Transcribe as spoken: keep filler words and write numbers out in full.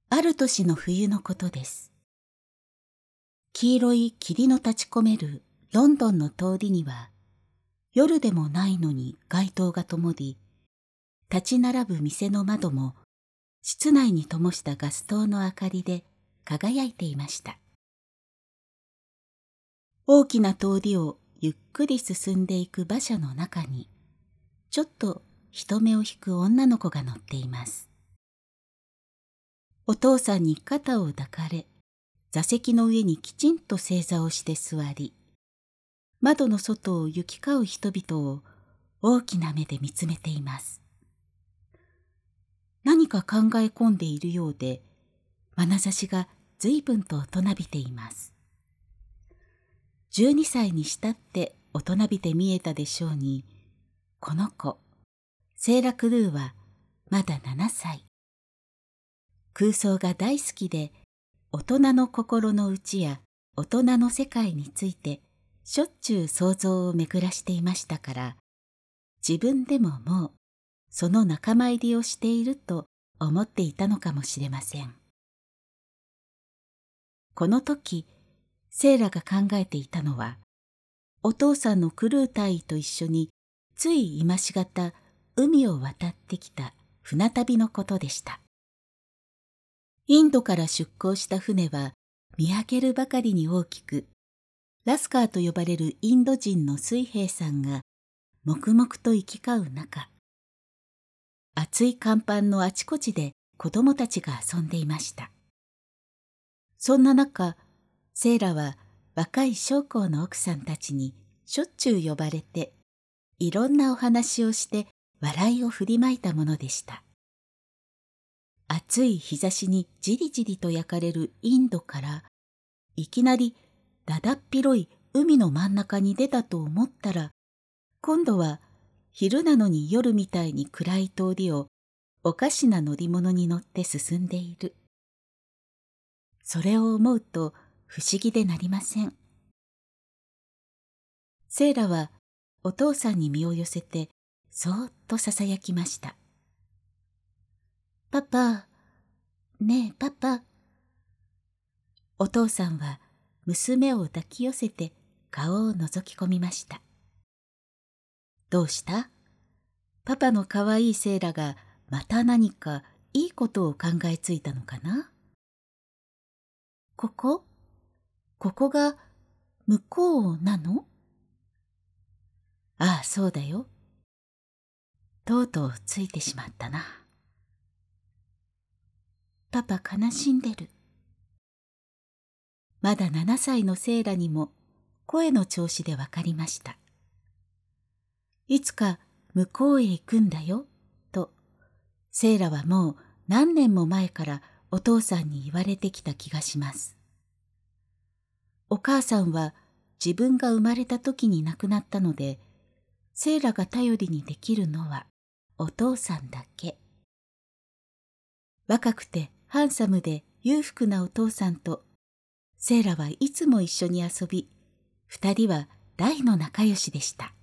ある年の冬のことです。黄色い霧の立ち込めるロンドンの通りには、夜でもないのに街灯が灯り、立ち並ぶ店の窓も室内に灯したガス灯の明かりで輝いていました。大きな通りをゆっくり進んでいく馬車の中に、ちょっと人目を引く女の子が乗っています。お父さんに肩を抱かれ、座席の上にきちんと正座をして座り、窓の外を行き交う人々を大きな目で見つめています。何か考え込んでいるようで、眼差しが随分と大人びています。じゅうにさいにしたって大人びて見えたでしょうに、この子、セーラ・クルーはまだななさい。空想が大好きで、大人の心の内や大人の世界についてしょっちゅう想像を巡らしていましたから、自分でももうその仲間入りをしていると思っていたのかもしれません。この時、セーラが考えていたのは、お父さんのクルー隊員と一緒につい今しがた海を渡ってきた船旅のことでした。インドから出港した船は見上げるばかりに大きく、ラスカーと呼ばれるインド人の水兵さんが黙々と行き交う中、厚い甲板のあちこちで子供たちが遊んでいました。そんな中、セーラは若い将校の奥さんたちにしょっちゅう呼ばれて、いろんなお話をして笑いを振りまいたものでした。暑い日差しにじりじりと焼かれるインドから、いきなりだだっ広い海の真ん中に出たと思ったら、今度は昼なのに夜みたいに暗い通りをおかしな乗り物に乗って進んでいる。それを思うと不思議でなりません。セーラはお父さんに身を寄せてそーっとささやきました。パパ、ねえパパ。お父さんは娘を抱き寄せて顔を覗き込みました。どうした？パパのかわいいセーラがまた何かいいことを考えついたのかな？ここ？ここが向こうなの？ああ、そうだよ。とうとうついてしまったな。パパ悲しんでる。まだななさいのセーラにも声の調子でわかりました。いつか向こうへ行くんだよ、と、セーラはもう何年も前からお父さんに言われてきた気がします。お母さんは自分が生まれた時に亡くなったので、セーラが頼りにできるのはお父さんだけ。若くてハンサムで裕福なお父さんと、セーラはいつも一緒に遊び、二人は大の仲良しでした。